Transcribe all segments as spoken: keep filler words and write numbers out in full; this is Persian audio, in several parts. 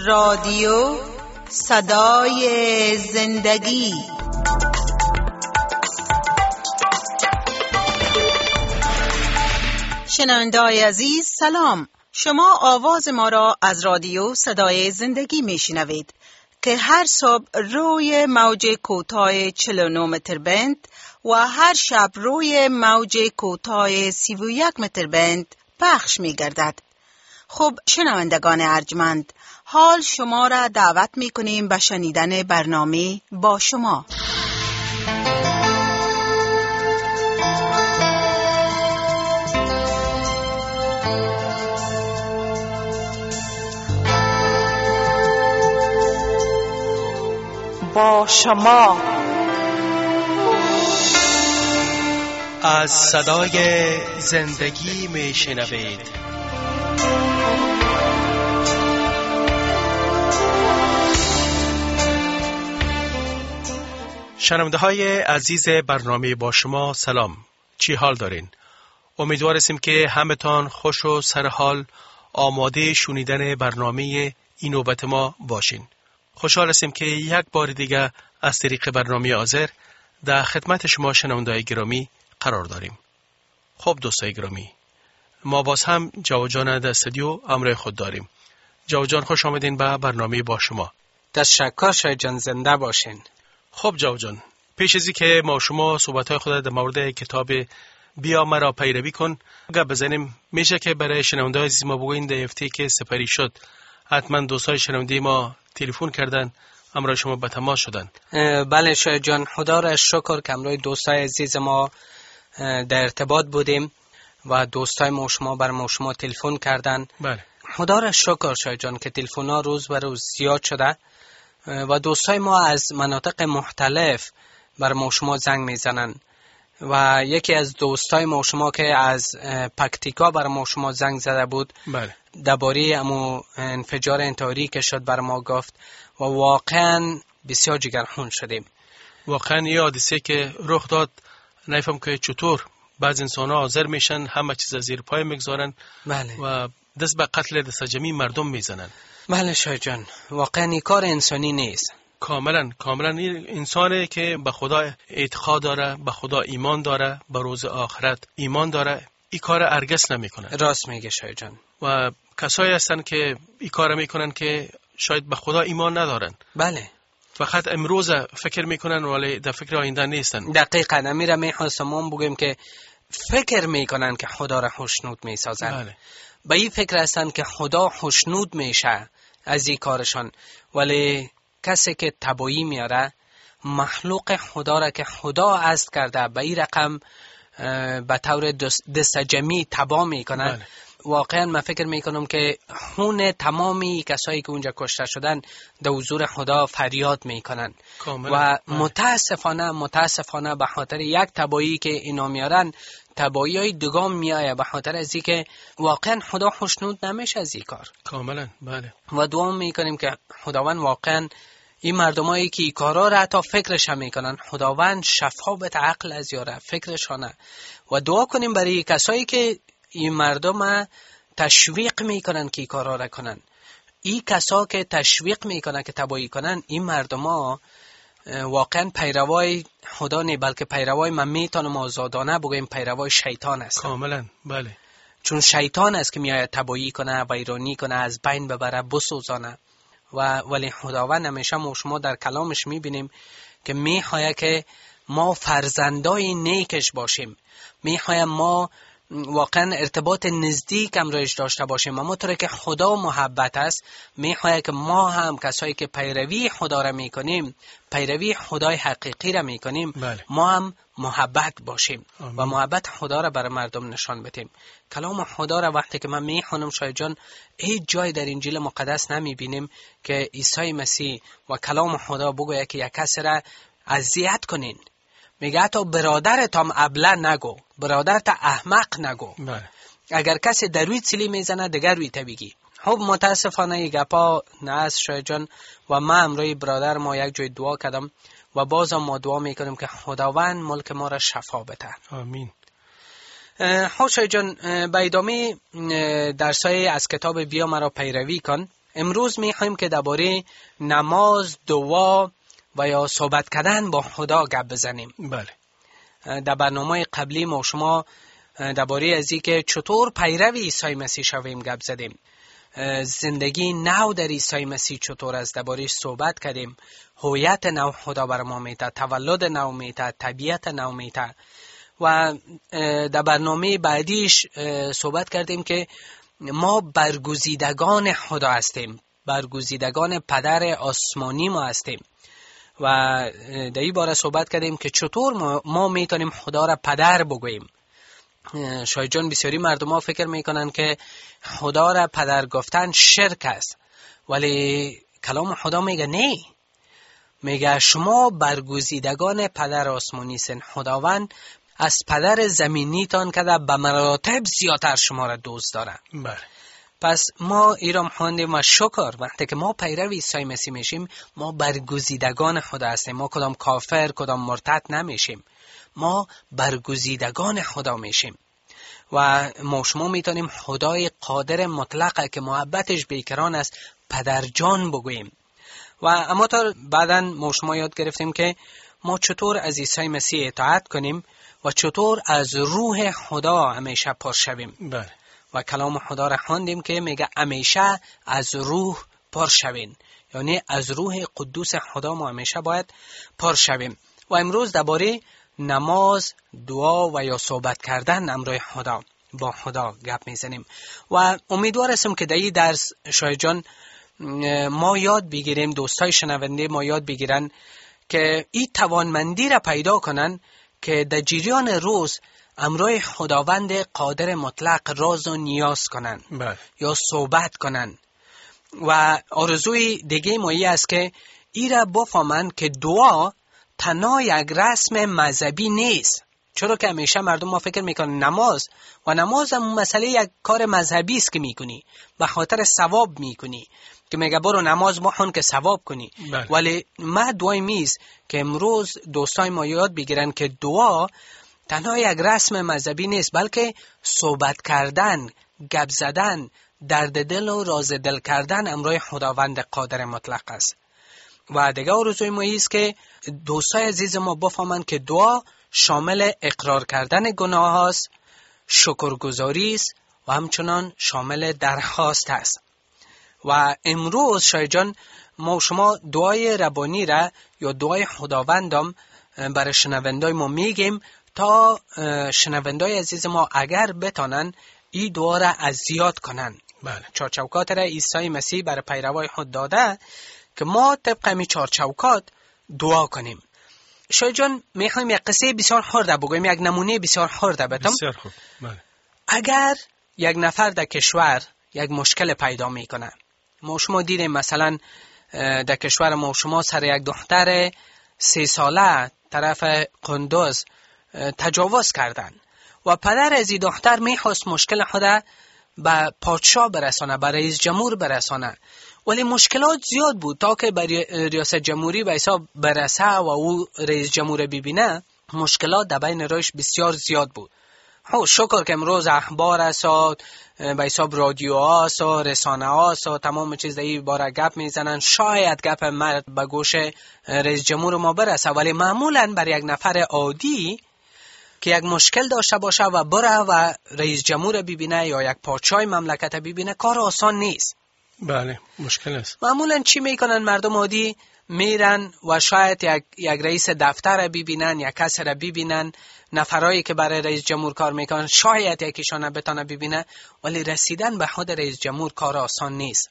رادیو صدای زندگی. شنونده‌های عزیز سلام، شما آواز ما را از رادیو صدای زندگی میشنوید که هر صبح روی موج کوتاه چهل و نه متر بند و هر شب روی موج کوتاه سی و یک متر بند پخش می‌گردد. خب شنوندگان ارجمند، حال شما را دعوت می‌کنیم به شنیدن برنامه با شما. با شما از صدای زندگی میشنوید. شنونده های عزیز برنامه با شما سلام، چی حال دارین؟ امیدوار هستیم که همتان خوش و سرحال آماده شنیدن برنامه این نوبت ما باشین. خوشحال هستیم که یک بار دیگه از طریق برنامه آذر در خدمت شما شنونده‌های گرامی قرار داریم. خب دوستای گرامی، ما باز هم جواد جان در استودیو امروی خود داریم. جواد جان خوش آمدین به برنامه با شما. تشکر شاید جان، زنده باشین. خب جواد جان، پیش ازی که ما شما صحبت‌های خود در مورد کتاب بیا مرا پیروی کن گپ بزنیم، میشه که برای شنونده‌های عزیز ما بگوین در هفته که سپری شد حتما دوستای شنونده ما تلفن کردن، امروز شما به تماس شدن. بله شاید جان، خدا را شکر که امروز دوستای عزیز ما در ارتباط بودیم و دوستای ما شما بر ما شما تلفن کردن. بله خدا را شکر شاید جان که تلفن ها روز به روز زیاد شده و دوستای ما از مناطق مختلف بر ما شما زنگ میزنن و یکی از دوستای ما شما که از پکتیکا بر ما شما زنگ زده بود، بله درباره امو انفجار انتحاری که شد بر ما گفت و واقعا بسیار جگرخون شدیم. واقعا یه حادثه که رخ داد، نفهم که چطور بعض انسان ها حاضر میشن همه چیز زیر پای میگذارن. بله. و دست به قتل دست جمعی مردم میزنن. بله شاه جان، واقعا این کار انسانی نیست. کاملا کاملا این انسانه که به خدا اعتقاد داره، به خدا ایمان داره، به روز آخرت ایمان داره، این کار هرگز نمیکنه. راست میگه شاه جان. و کسایی هستن که این کار میکنن که شاید به خدا ایمان ندارن. بله. فقط امروز فکر میکنن ولی در فکر آینده نیستن. دقیقاً امیره میخواستم بگم که فکر میکنن که خدا را خوشنود میسازن. بله. به این فکر هستن که خدا خوشنود میشه از این کارشان، ولی کسی که تبایی میاره مخلوق خدا را که خدا عزت کرده به این رقم به طور دست جمعی تبا میکنن. بله. واقعا من فکر میکنم که خون تمامی کسایی که اونجا کشته شدن در حضور خدا فریاد میکنن و متاسفانه متاسفانه به خاطر یک تبایی که اینا میارن تبایی های دگام میایه، به خاطر از این که واقعا خدا خوشنود نمیشه از این کار. کاملا بله. و دعا میکنیم که خداوند واقعا این مردمایی که این کارا را حتی فکرش هم میکنن، خداوند شفا بده عقل از یاره فکرشانه و دعا کنیم برای کسایی که این مردم تشویق میکنن که این کارا را کنن. این کسا که تشویق میکنن که تبایی کنن، این مردم ها واقعا پیروای خدا نه، بلکه پیروای، من میتونم آزادانه بگویم پیروای شیطان است. کاملا بله. چون شیطان است که میآید تبایی کنه، ویرانی کنه، از بین ببره، بسوزانه. و ولی خداوند همیشه ما شما در کلامش میبینیم که میخواه که ما فرزندای نیکش باشیم، میخواه ما واقعا ارتباط نزدیک هم روش داشته باشیم. اما طوری که خدا محبت است، میخواه که ما هم کسایی که پیروی خدا را میکنیم، پیروی خدای حقیقی را میکنیم، بله. ما هم محبت باشیم. آمین. و محبت خدا را برای مردم نشان بدیم. کلام خدا را وقتی که من میخونم شاید جان، هیچ جای در انجیل مقدس نمیبینیم که عیسی مسیح و کلام خدا بگوید که یک کسی را اذیت کنین. میگه حتی برادرت هم ابله نگو، برادرت احمق نگو. بله. اگر کسی در روی سیلی میزنه دیگر روی تا بگی. خب متاسفانه این گپا نه از شاید جان و من امروی برادر ما یک جای دعا کردم و بازم ما دعا میکنیم که خداوند ملک ما را شفا بده. آمین. خب شاید جان، به ادامه درسای از کتاب بیا مرا پیروی کن امروز میخوایم که درباره نماز، دعا و یا صحبت کردن با خدا گپ بزنیم. بله. در برنامه قبلی ما شما درباره از اینکه چطور پیرو عیسی مسیح شویم گپ زدیم. زندگی نو در عیسی مسیح چطور است درباره‌اش صحبت کردیم. هویت نو خدا بر ما میده، تولد نو میده، طبیعت نو میده. و در برنامه بعدیش صحبت کردیم که ما برگزیدگان خدا هستیم، برگزیدگان پدر آسمانی ما هستیم. و در این باره صحبت کردیم که چطور ما, ما میتونیم خدا را پدر بگوییم. شاید جان بسیاری مردم ها فکر میکنن که خدا را پدر گفتن شرک است، ولی کلام خدا میگه نه، میگه شما برگزیدگان پدر آسمانی هستین. خداوند از پدر زمینیتان که به مراتب زیادتر شما را دوست داره. بله. پس ما ایرام خواندیم و شکر وقتی که ما پیرو عیسی مسیح میشیم ما برگزیدگان خدا هستیم. ما کدام کافر کدام مرتد نمیشیم، ما برگزیدگان خدا میشیم. و ما شما میتونیم خدای قادر مطلقه که محبتش بیکران است پدر جان بگوییم. و اما تا بعداً ما شما یاد گرفتیم که ما چطور از عیسی مسیح اطاعت کنیم و چطور از روح خدا همیشه پر شویم. بله. و کلام خدا را خواندیم که میگه همیشه از روح پر شوین، یعنی از روح قدوس خدا ما همیشه باید پر شویم. و امروز درباره نماز، دعا و یا صحبت کردن امروی خدا با خدا گپ میزنیم. و امیدوار هستم که در این درس شاید جان ما یاد بگیریم، دوستای شنونده ما یاد بگیرن که این توانمندی را پیدا کنن که در جریان روز امروی خداوند قادر مطلق راز و نیاز کنن. بله. یا صحبت کنن. و آرزوی دیگه ما این است که ای را بفهمن که دعا تنها یک رسم مذهبی نیست. چرا که همیشه مردم ما فکر میکنن نماز و نماز هم مسئله یک کار مذهبی است که میکنی به خاطر ثواب میکنی، که میگه برو نماز بخون که ثواب کنی. بله. ولی ما دعای میز که امروز دوستای ما یاد بگیرن که دعا تنها یک رسم مذهبی نیست، بلکه صحبت کردن، گپ زدن، درد دل و راز دل کردن امروی خداوند قادر مطلق است. و دیگه آرزوی ما است که دوستای عزیز ما بفهمند که دعا شامل اقرار کردن گناه است، شکرگزاری است و همچنان شامل درخواست است. و امروز شاید جان ما شما دعای ربانی را یا دعای خداوندم برای شنوندای ما میگیم تا شنوندای عزیز ما اگر بتانن این دعا را از زیاد کنن. بله. چارچوکات را عیسی مسیح برای پیروای خود داده که ما طبق می چارچوکات دعا کنیم. شاید جان میخوایم یک قصه بسیار خرده بگویم، یک نمونه بسیار خرده بتم. بسیار خوب. بله. اگر یک نفر در کشور یک مشکل پیدا میکنه، ما شما دیدیم مثلا در کشور ما شما سر یک دختر سه ساله طرف قندوز تجاوز کردن و پدر از این دختر میخواست مشکل خود به پادشاه برسانه، به رئیس جمهور برسانه، ولی مشکلات زیاد بود تا که به ریاست جمهوری به حساب برسه و او رئیس جمهور ببینه. مشکلات در بین روش بسیار زیاد بود. خب شکر که امروز اخبار است و به حساب رادیو هاست و رسانه هاست و تمام چیز در این باره گپ میزنن، شاید گپ مرد به گوش رئیس جمهور ما برسه، ولی معمولا برای یک نفر عادی که یک مشکل داشته باشه و بره و رئیس جمهور ببینه یا یک پادشاه مملکت ببینه کار آسان نیست. بله مشکل است. معمولا چی میکنن مردم عادی؟ میرن و شاید یک, یک رئیس دفتر را ببینن، یک کس را ببینن، نفرایی که برای رئیس جمهور کار میکنن شاید یکیشان بتونه ببینه، ولی رسیدن به خود رئیس جمهور کار آسان نیست.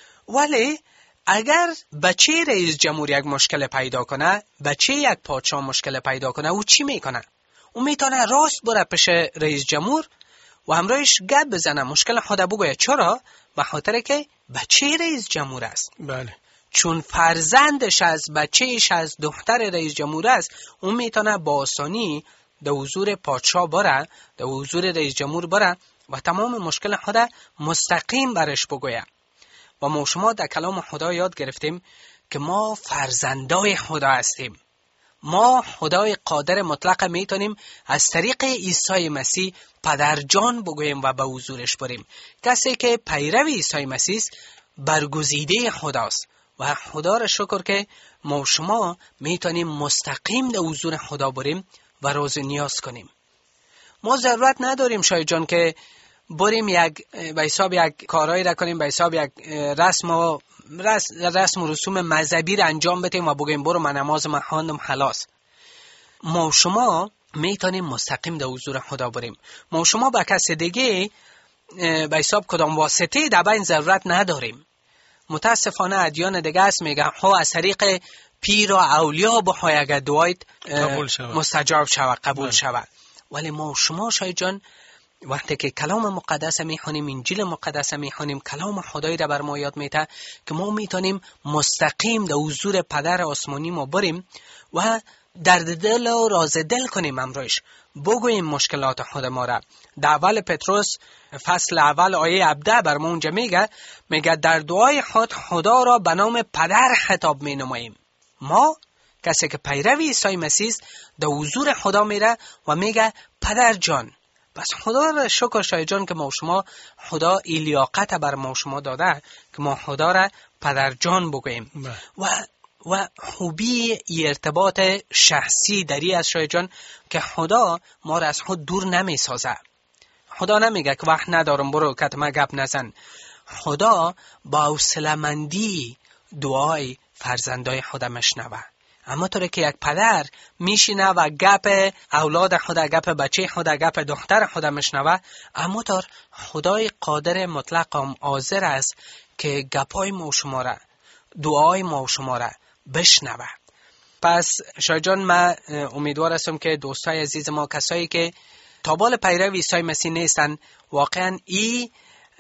ولی اگر بچه رئیس جمهور یک مشکل پیدا کنه، بچه یک پادشاه مشکل پیدا کنه، او چی میکنه؟ او میتونه راست بره پیش رئیس جمهور و همراهش گپ بزنه، مشکل خود بگویه. چرا؟ به خاطر که بچه رئیس جمهور است. بله. چون فرزندش از بچهش از دختر رئیس جمهور است، اون میتونه با آسانی در حضور پادشاه بره، در حضور رئیس جمهور بره و تمام مشکل خود مستقیم برش بگویه. و ما شما در کلام خدا یاد گرفتیم که ما فرزندای خدا هستیم. ما خدای قادر مطلق میتونیم از طریق عیسی مسیح پدر جان بگوییم و به حضورش بریم. کسی که پیرو عیسی مسیح برگزیده خداست و خدا را شکر که ما و شما میتونیم مستقیم در حضور خدا بریم و راز و نیاز کنیم. ما ضرورت نداریم شاید جان که بریم یک به حساب یک کارایی را کنیم، به حساب یک رسم و رسم و رسوم مذهبی را انجام بدیم و بگیم برو من نماز من خواندم خلاص. ما و شما میتونیم مستقیم در حضور خدا بریم. ما و شما با کس دیگه به حساب کدام واسطه در بین ضرورت نداریم. متاسفانه ادیان دیگه است میگه ها از طریق پیر و اولیا بخوای اگر دعایت مستجاب شود، قبول شود. ولی ما و شما شاید جان وقتی که کلام مقدس میخونیم، انجیل مقدس میخونیم، کلام خدایی را بر ما یاد میده که ما میتونیم مستقیم در حضور پدر آسمانی ما بریم و درد دل و راز دل کنیم، امروش بگوییم مشکلات خود ما را. در اول پتروس فصل اول آیه هفده بر ما اونجا میگه میگه در دعای خود خدا را به نام پدر خطاب مینماییم. ما کسی که پیرو عیسی مسیح در حضور خدا میره و میگه پدر جان. بس خدا را شکر شاید جان که ما و شما خدا لیاقت بر ما و شما داده که ما خدا را پدر جان بگوییم و و خوبی ارتباط شخصی دری از شاید جان که خدا ما را از خود دور نمی سازه. خدا نمیگه که وقت ندارم برو کتما گپ نزن. خدا با حوصله‌مندی دعای فرزندای خدا مشنوه. اما طوری که یک پدر میشینه و گپ اولاد خدا، گپ بچه خدا، گپ دختر خدا مشنوه، اما طور خدای قادر مطلق هم حاضر است که گپای ما و شما را، دعای ما و شما را بشنوه. پس شاید جان من امیدوار هستم که دوستای عزیز ما، کسایی که تابال پیرو عیسی مسیح نیستن، واقعا این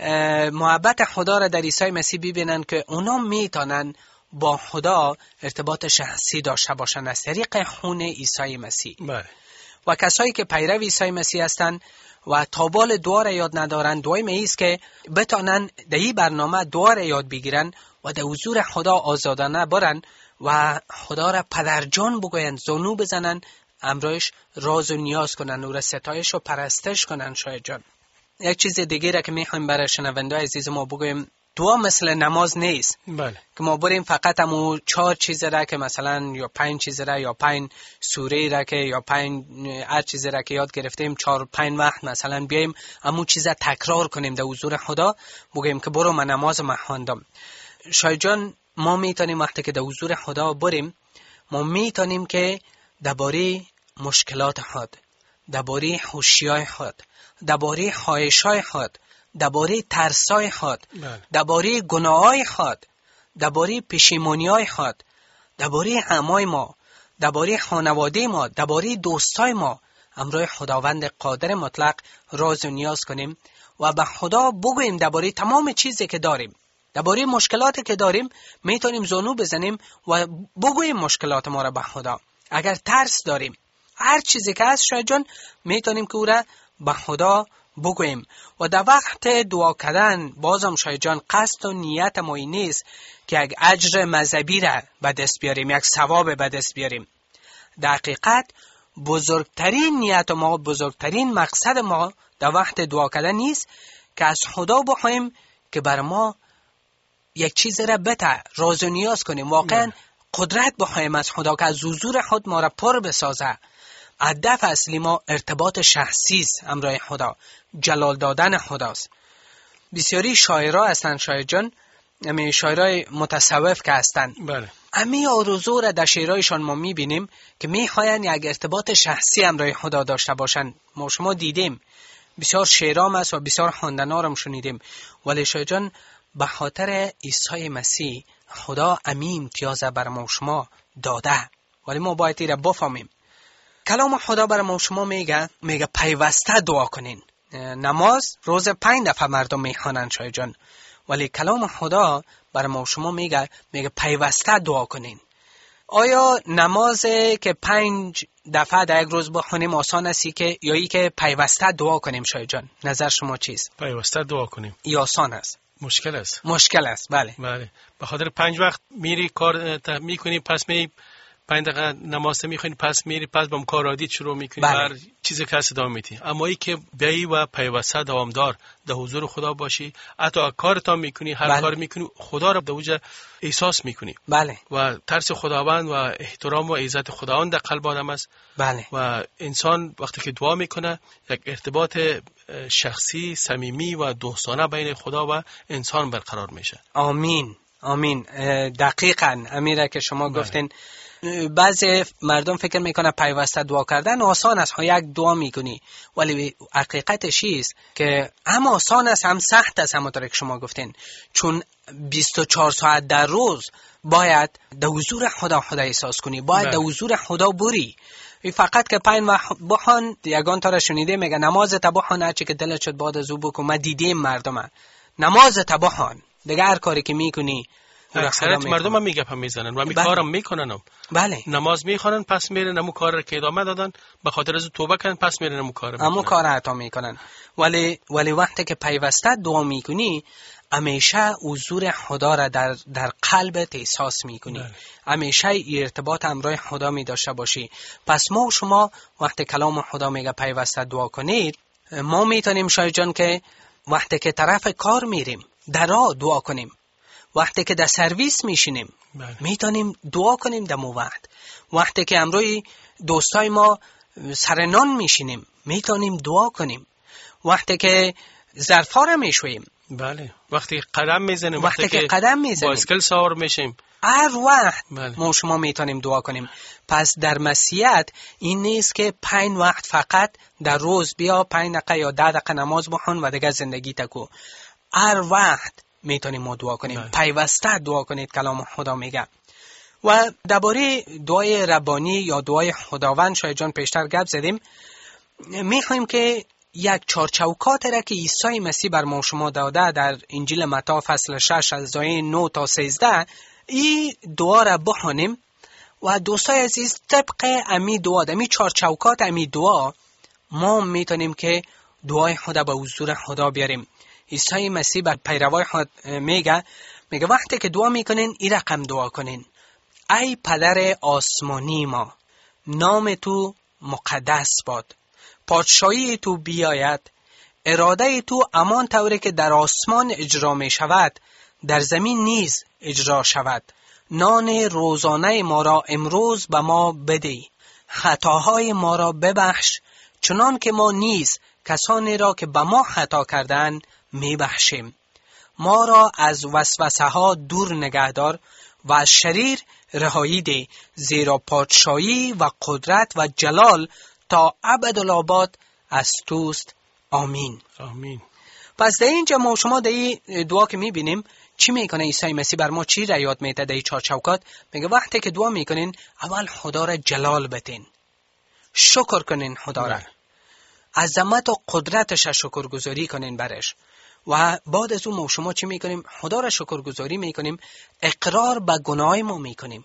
محبت خدا را در عیسی مسیح ببینن که اونا میتونن با خدا ارتباط شخصی داشته باشن از طریق خون عیسی مسیح. بله. و کسایی که پیرو عیسی مسیح هستن و تابال دعا را یاد ندارن، دعای میست که بتونن در این برنامه دعا را یاد بگیرن و در حضور خدا آزادانه برن و خدا را پدر جان بگوین، زانو بزنن، امروش راز و نیاز کنن، او را ستایش و پرستش کنن. شاید جان یک چیز دیگه را که میخوایم برای شنونده‌های عزیز ما بگویم، دعا مثل نماز نیست. بله. که ما بریم فقط همو چهار چیز را که مثلا یا پنج چیز را یا پنج سوره را که یا پنج هر چیز را که یاد گرفتیم چهار پنج وقت مثلا بیایم همو چیز را تکرار کنیم در حضور خدا، بگیم که برو من نماز من خواندم. شاید جان ما میتونیم وقتی که در حضور خدا بریم، ما میتونیم که درباره مشکلات خود، درباره خوشی‌های خود، درباره خواهش‌های خود، درباره ترسای خود، درباره گناه‌های خود، درباره پشیمانی‌های خود، درباره همای ما، درباره خانواده ما، درباره دوستای ما امروز خداوند قادر مطلق راز و نیاز کنیم و به خدا بگوییم درباره تمام چیزی که داریم، درباره مشکلاتی که داریم میتونیم زانو بزنیم و بگوییم مشکلات ما را به خدا. اگر ترس داریم، هر چیزی که هست شاید جان میتونیم که او را به خدا بگوییم و در وقت دعا کردن بازم شاید جان قصد و نیت ما این نیست که یک اجر مذهبی را به دست بیاریم، یک ثواب به دست بیاریم. در حقیقت بزرگترین نیت ما، بزرگترین مقصد ما در وقت دعا کردن نیست که از خدا بخوایم که بر ما یک چیز را بده، راز و نیاز کنیم، واقعا قدرت بخوایم از خدا که از حضور خود ما را پر بسازه. هدف اصلی ما ارتباط شخصی است امرای خدا، جلال دادن خداست. بسیاری شاعرها هستند شاید جان، امی شاعرای متصوف که هستند، بله. امی آرزو را در شعرهایشان ما میبینیم که میخواین یک ارتباط شخصی امرای خدا داشته باشند. ما شما دیدیم بسیار شعرام است و بسیار خواندنارم شنیدیم، ولی شاید جان به خاطر عیسی مسیح خدا امی امتیاز بر ما شما داده، ولی ما باید این را بفهمیم. کلام خدا بر ما شما میگه میگه پیوسته دعا کنین. نماز روز پنج دفعه مردم میخوانند شاید جان، ولی کلام خدا بر ما شما میگه میگه پیوسته دعا کنین. آیا نماز که پنج دفعه در یک روز بخونیم آسان است که یا ای که پیوسته دعا کنیم شاید جان؟ نظر شما چیست؟ پیوسته دعا کنیم یا آسان است؟ مشکل است. مشکل است، بله. بله. به خاطر پنج وقت میری کار میکنی، پس می پنج دقیقه نماز میخونی پس میری پس با کار عادی شروع میکنی بله. هر چیزی که هست ادامه میدی. اما ای که بیایی و پیوسته دوامدار در حضور خدا باشی، حتی کارت هم میکنی، هر بله. کار میکنی خدا رو در وجه احساس میکنی. بله. و ترس خداوند و احترام و عزت خداوند در قلب آدم است. بله. و انسان وقتی که دعا میکنه یک ارتباط شخصی صمیمی و دوستانه بین خدا و انسان برقرار میشه. آمین آمین. دقیقاً امیره که شما بله. گفتین. بعضی مردم فکر میکنه پیوسته دعا کردن آسان است، ها یک دعا میکنی، ولی حقیقتش است که هم آسان است هم سخت است، همونطور که شما گفتین، چون بیست و چهار ساعت در روز باید در حضور خدا خدا احساس کنی، باید در حضور خدا بری. فقط که پنج وقت بخوان، یگان تا را شنیده میگه نماز تا بخوان، هرچی که دلت شد بعد از او بکن. ما دیدیم مردم نماز تا بخوان، دیگه هر کاری که میکنی اکثریت مردم هم میگه هم میزنن و می بله. کارم میکنن هم. بله. نماز میخونن پس میرن همون کار رو که ادامه دادن به خاطر از توبه کردن پس میرن همون کار همون کار عطا میکنن. ولی ولی وقتی که پیوسته دعا میکنی همیشه حضور خدا را در در قلبت احساس میکنی. بله. همیشه ارتباط همراه خدا می داشته باشی. پس ما و شما وقتی کلام خدا میگه پیوسته دعا کنید، ما میتونیم شاید جان که وقتی که طرف کار میریم در راه دعا کنیم، وقتی که در سرویس میشینیم بله. میتونیم دعا کنیم در مو وقت، وقتی که امروی دوستای ما سر نان میشینیم میتونیم دعا کنیم، وقتی که ظرفا را میشویم، بله، وقتی قدم میزنیم، وقتی, وقتی که قدم میزنیم، بایسکل سوار میشیم، هر وقت بله. ما شما میتونیم دعا کنیم. پس در مسیحیت این نیست که پنج وقت فقط در روز بیا پنج دقیقه یا ده دقیقه نماز بخون و دیگه زندگی تکو. هر وقت میتونیم ما دعا کنیم. بله. پیوسته دعا کنید، کلام خدا میگه. و درباره دعای ربانی یا دعای خداوند شاید جان پیشتر گپ زدیم. میخوایم که یک چارچوکات را که عیسی مسیح بر ما شما داده در انجیل متی فصل شش از آیه نه تا سیزده این دعا را بخونیم و دوستای عزیز طبق امی دعا، امی چارچوکات امی دعا ما میتونیم که دعای خدا به حضور خدا بیاریم. عیسی مسیح بر پیروای خود میگه میگه وقتی که دعا میکنین این رقم دعا کنین: ای پدر آسمانی ما، نام تو مقدس باد، پادشاهی تو بیاید، اراده تو همان طوری که در آسمان اجرا می شود در زمین نیز اجرا شود. نان روزانه ما را امروز به ما بده، خطاهای ما را ببخش چنان که ما نیز کسانی را که به ما خطا کردن می بخشیم. ما را از وسوسه ها دور نگهدار و از شریر رهایی ده، زیرا پادشاهی و قدرت و جلال تا ابدالآباد از توست. آمین. آمین. پس در اینجا ما شما در این دعا که میبینیم چی میکنه عیسی مسیح بر ما چی را یاد میده در این چهار چوکات؟ میگه وقتی که دعا میکنین اول خدا را جلال بدین، شکر کنین خدا را، عظمت و قدرتش شکرگزاری کنین برش. و بعد از اون ما شما چی میکنیم؟ خدا را شکرگزاری میکنیم، اقرار به گناه ما میکنیم.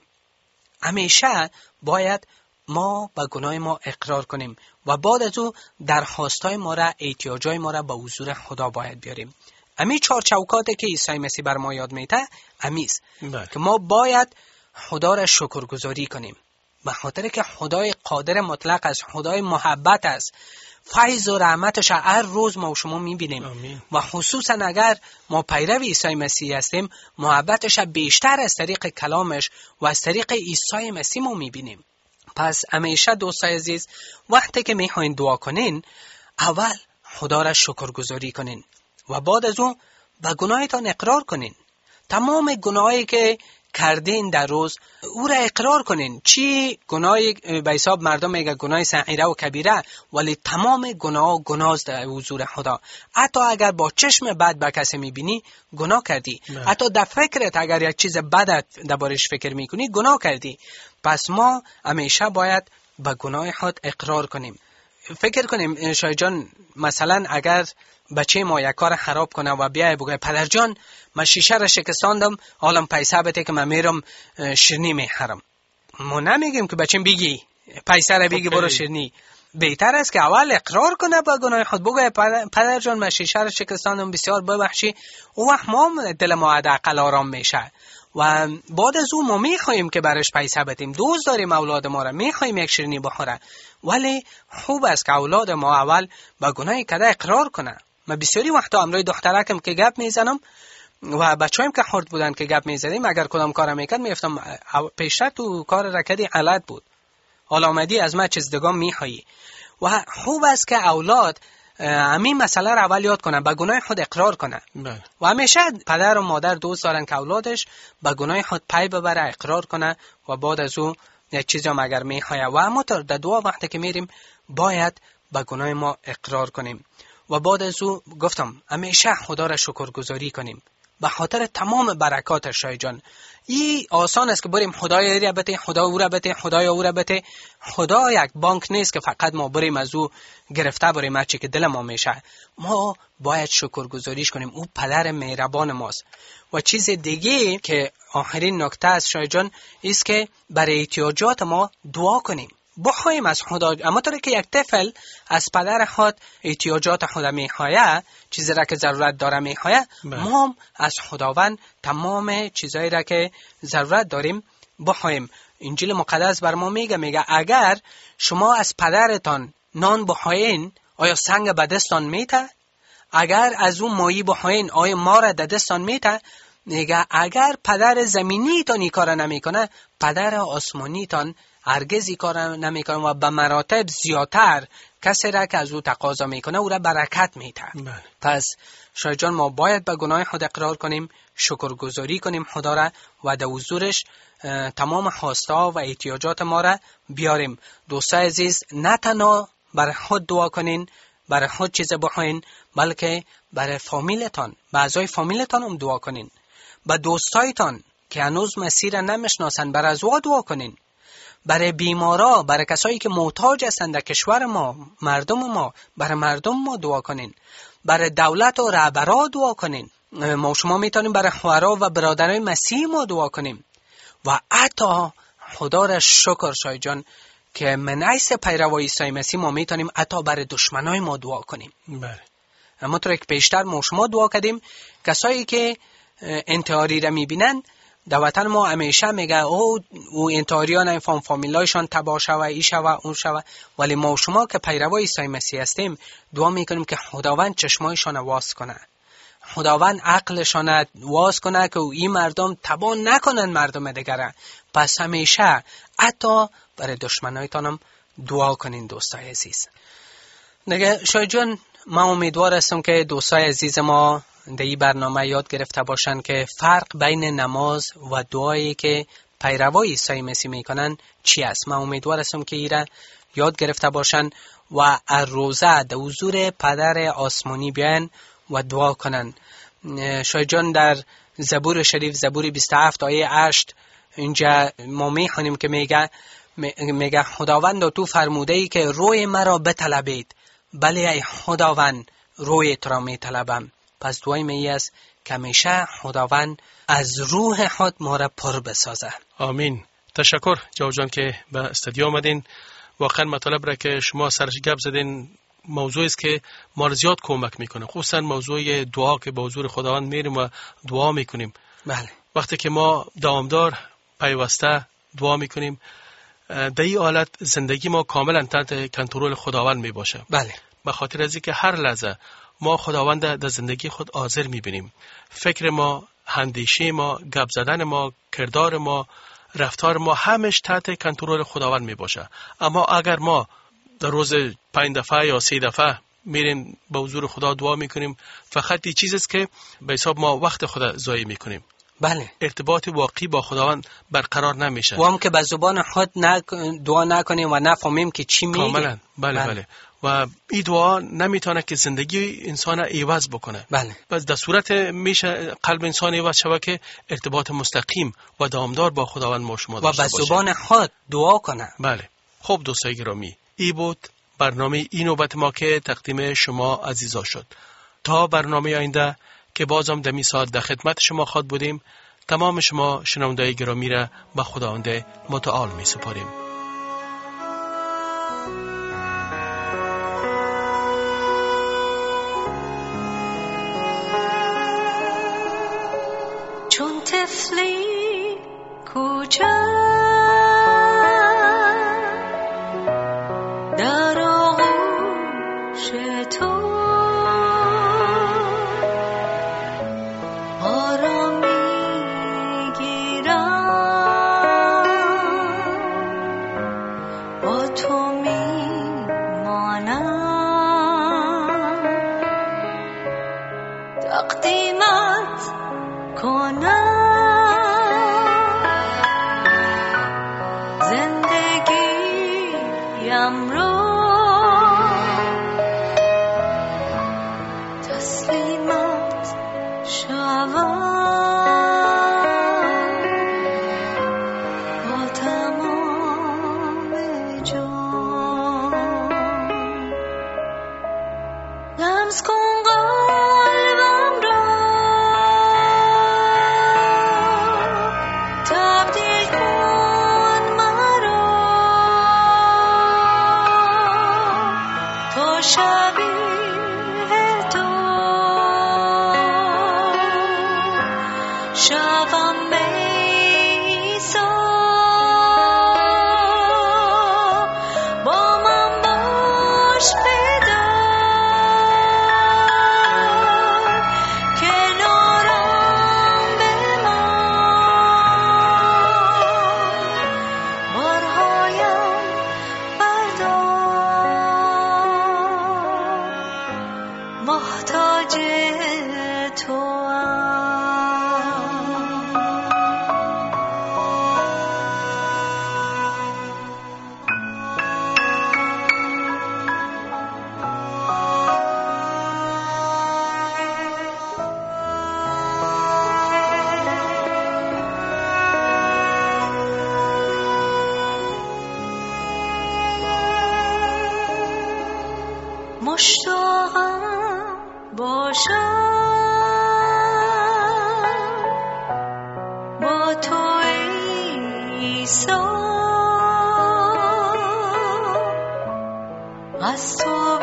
همیشه باید ما به گناه ما اقرار کنیم و بعد از او درخواستای ما را، احتیاجای ما را به حضور خدا باید بیاریم. امی چهار چوکاتی که عیسی مسیح بر ما یاد میده امیست که ما باید خدا را شکرگزاری کنیم، به خاطر که خدای قادر مطلق است، خدای محبت است، فیض و رحمتش هر روز ما و شما میبینیم. آمین. و خصوصا اگر ما پیرو عیسی مسیح هستیم محبتش بیشتر از طریق کلامش و از طریق عیسی مسیح ما میبینیم. پس همیشه دوستای عزیز وقتی که میخواین دعا کنین اول خدا را شکرگزاری کنین و بعد از اون به گناهتان اقرار کنین. تمام گناهی که کردین در روز او را اقرار کنین. چی گناهی به حساب مردم میگه گناه صغیره و کبیره، ولی تمام گناه گناه در حضور خدا. حتی اگر با چشم بد به کسی میبینی گناه کردی، نه. حتی در فکرت اگر یک چیز بد دربارش فکر میکنی گناه کردی. پس ما همیشه باید به گناه خود اقرار کنیم. فکر کنیم شاید جان مثلا اگر بچه ما یک کار خراب کنه و بیای بگه پدر جان من شیشه را شکستاندم، حالا پیسه بده که من میرم شیرینی میخرم. ما نمیگیم که بچه بگی پیسه را بگی برو شیرینی. بهتر است که اول اقرار کنه با گناه خود، بگه پدر جان من شیشه را شکستاندم، بسیار ببخشی. او وقت ما دل ما حداقل آرام میشه. و بعد از او ما میخوایم که برش پیسه بدیم، دوست داریم اولاد ما را، میخوایم یک شیرینی بخوره، ولی خوب است که اولاد ما اول با گناه کده اقرار کنه. من بسیاری وقتا امروی دخترکم که گپ میزنم و بچه‌ایم که خرد بودن که گپ میزدیم، اگر کدام کار میکرد میفتم پیشتر تو کار رکدی غلط بود، حالا آمدی از من چیز دگام میخوایی. و خوب است که اولاد همین مسئله را اول یاد کنن، به گناه خود اقرار کنن. بله. و همیشه پدر و مادر دوست دارن که اولادش به گناه خود پی ببره، اقرار کنه و بعد از او یک چیزی هم اگر میخواه و همونطور در دعا وقتی که میریم باید به گناه ما اقرار کنیم و بعد از او گفتم همیشه خدا را شکرگزاری کنیم به خاطر تمام برکاتش. شای جان این آسان است که بریم خدای را بده، خدا او را بده، خدای او را بده. خدا یک بانک نیست که فقط ما بریم از او گرفته بریم هرچی که دل ما میشه. ما باید شکرگزاریش کنیم، او پدر مهربان ماست. و چیز دیگه که آخرین نکته است شای جان است که برای احتیاجات ما دعا کنیم، بخوایم از خدا. اما طوری که یک طفل از پدر خود احتیاجات خود میخواه، چیزی را که ضرورت داره میخواه، ما هم از خداوند تمام چیزایی را که ضرورت داریم بخوایم. انجیل مقدس بر ما میگه میگه اگر شما از پدرتان نان بخواین آیا سنگ به دستان میته؟ اگر از اون ماهی بخواین آیا مار در دستان میته؟ میگه اگر پدر زمینی تان این کار نمیکنه، پدر آسمانی تان هرگز این کار نمیکنه و به مراتب زیادتر کسی را که از او تقاضا میکنه او را برکت میده. پس شای جان ما باید به گناه خود اقرار کنیم، شکرگزاری کنیم خدا را و در حضورش تمام خواسته و احتیاجات ما را بیاریم. دوستای عزیز، نه تنها برای خود دعا کنین، برای خود چیز بخواین، بلکه برای فامیلتان، به اعضای فامیلتان هم دعا کنین. به دوستایتان که هنوز مسیر نمیشناسن برای از او دعا کنین. برای بیمارا، برای کسایی که محتاج هستند در کشور ما، مردم ما، برای مردم ما دعا کنین. برای دولت و رهبرا دعا کنین. ما شما میتونیم برای خواهرها و برادرای مسیح ما دعا کنیم. و حتی خدا را شکر شای جان که من ایس پیروای عیسی مسیح ما میتونیم حتی برای دشمنای ما دعا کنیم. بله. اما طور که پیشتر ما شما دعا کردیم، کسایی که انتحاری را میبینن در وطن ما همیشه میگه او او انتحاریان این فام فامیلایشان تباه شوه، ای شوه، اون شوه. ولی ما شما که پیروای عیسی مسیح هستیم دعا میکنیم که خداوند چشمایشان واس کنه، خداوند عقلشان واس کنه که این مردم تباه نکنن مردم دیگره. پس همیشه حتی برای دشمنایتانم دعا کنین دوستای عزیز. نگه شای جان، من امیدوار هستم که دوستای عزیز ما در این برنامه یاد گرفته باشن که فرق بین نماز و دعایی که پیروای عیسی مسیح میکنن چی است. من امیدوار هستم که ایره یاد گرفته باشن و از روزه در حضور پدر آسمانی بیان و دعا کنن. شای جان در زبور شریف، زبور بیست و هفت آیه هشت، اینجا ما میخونیم که میگه میگه خداوند تو فرموده ای که روی مرا بطلبید، بله ای خداوند روی تو را میطلبم. پس دعای می است که همیشه خداوند از روح خود ما را پر بسازه. آمین. تشکر جواد جان که به استودیو آمدین. واقعا مطالب را که شما سرش گپ زدین موضوعی است که ما را زیاد کمک میکنه، خصوصا موضوع دعا که به حضور خداوند میریم و دعا میکنیم. بله. وقتی که ما دوامدار پیوسته دعا میکنیم، در این حالت زندگی ما کاملا تحت کنترل خداوند میباشه. بله. به خاطر از اینکه هر لحظه ما خداوند در زندگی خود حاضر میبینیم. فکر ما، اندیشه ما، گپ زدن ما، کردار ما، رفتار ما همش تحت کنترل خداوند میباشه. اما اگر ما در روز پنج دفعه یا سه دفعه میریم به حضور خدا دعا میکنیم، فقط این چیز است که به حساب ما وقت خدا ضایع میکنیم. بله. ارتباط واقعی با خداوند برقرار نمیشه. و هم که به زبان خود نه دعا نکنیم و نفهمیم که چی میگه. کاملا. بله بله, بله. و این دعا نمیتونه که زندگی انسان عوض بکنه. بله. بس در صورت میشه قلب انسان عوض شوه که ارتباط مستقیم و دامدار با خداوند ما شما داشته باشه. و به زبان خود دعا کنه. بله. خب دوستای گرامی، ای بود برنامه این نوبت ما که تقدیم شما عزیزا شد. تا برنامه آینده که بازم دمی ساعت در خدمت شما خواهد بودیم، تمام شما شنوندگان گرامی را به خداوند متعال می سپاریم. چون طفلی در آغوش تو آرام میگیرم، با تو میمانم، تقدیمت کنم زندگیم رو، تسلیمت شوم با تمام جان. لمس کن قلبم را، تبدیل کن مرا تا شبیه تو شوم عیسی. با من باش پدر، کنارم بمان، بارهایم بردار، محتاج توام. مشتاقم باشم با تو عیسی، از تو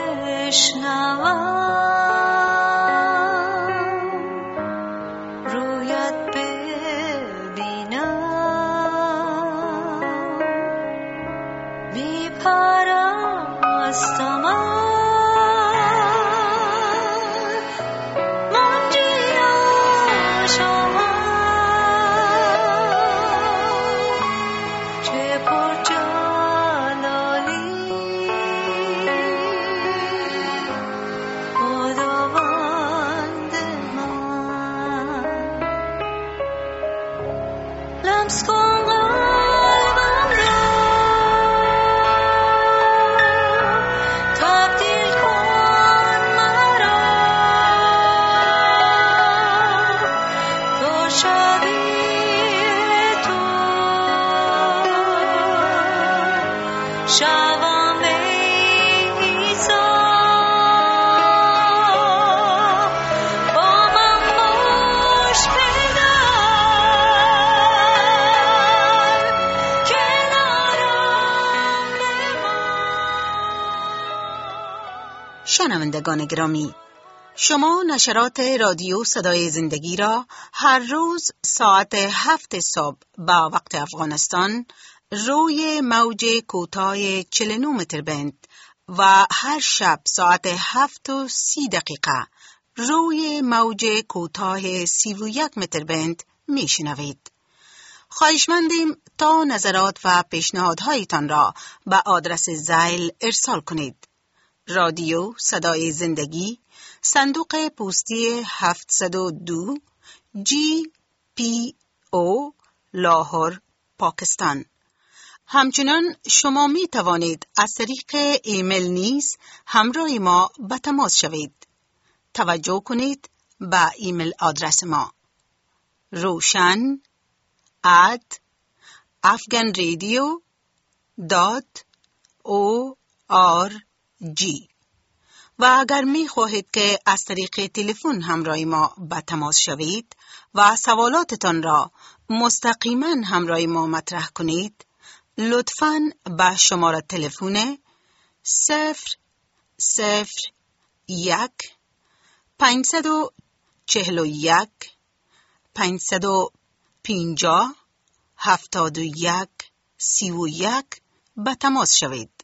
بشنوم، رویت ببینم، بی‌پرستم لمس کن قلبم را، تبدیل کن مرا تا شبیه تو شوم عیسی. با من باش پدر، کنارم بمان. شنوندگان گرامی، شما نشرات رادیو صدای زندگی را هر روز ساعت هفت صبح با وقت افغانستان روی موج کوتاه چهل و نه متر بند و هر شب ساعت هفت و سی دقیقه روی موج کوتاه سی و یک متر بند میشنوید. خواهشمندیم تا نظرات و پیشنهادهایتان را به آدرس زیل ارسال کنید. رادیو صدای زندگی، صندوق پستی هفتصد و دو، جی پی او، لاهور، پاکستان. همچنان شما می توانید از طریق ایمیل نیز همراه ما به تماس شوید. توجه کنید به ایمیل آدرس ما: روشن ات افغان رادیو دات او آر جی. و اگر می خواهید که از طریق تلفن همراه ما به تماس شوید و سوالاتتان را مستقیما همراه ما مطرح کنید، لطفاً به شماره تلفن صفر صفر یک پنجصد و چهل و یک پنجصد و پنجاه هفتاد و یک سی و یک به تماس شوید.